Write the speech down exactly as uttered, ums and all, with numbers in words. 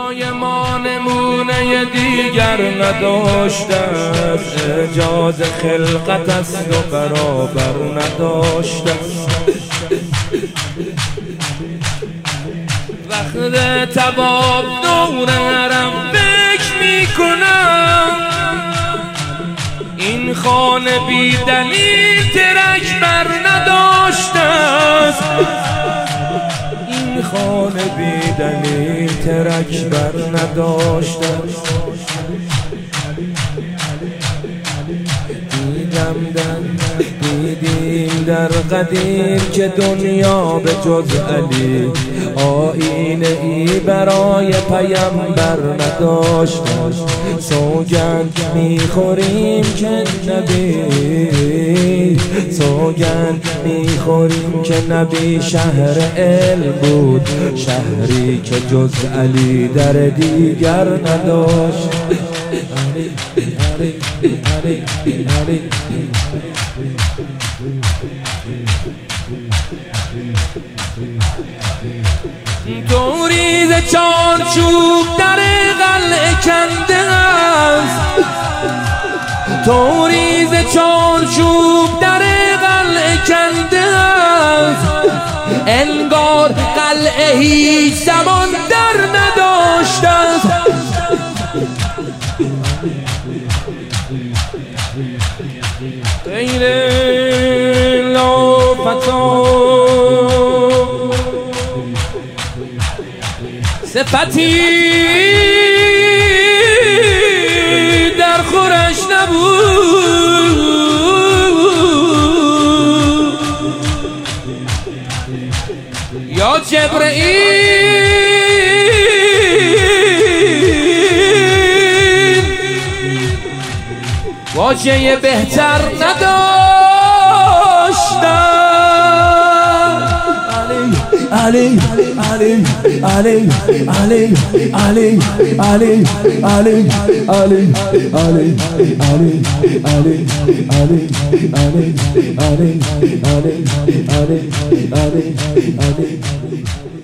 برای ما نمونه دیگر نداشته است، اعجاز خلقت است و برابر نداشته. وقت تباب دور حرم فکر میکنم، این خانه بی دلیل ترک بر نداشته است، این خانه بی دلیل ترک بر نداشته. دیدم در دیدیم در قدیم که دنیا به جز علی آینه ای برای پیامبر نداشت. سوگند میخوریم که نبی سوگند میخوریم که نبی شهر علم بود، شهری که جز علی در دیگر نداشت. توریز چارچوب در قلعه کنده است، توریز چارچوب در قلعه کنده است، انگار قلعه هیچ زمان در نداشته است. غیر لافتا صفتی در خورش نبود، یا جبرئیل واجه بهتر نداشتم. علی علی علی علی علی علی علی علی علی علی علی علی علی علی علی علی علی علی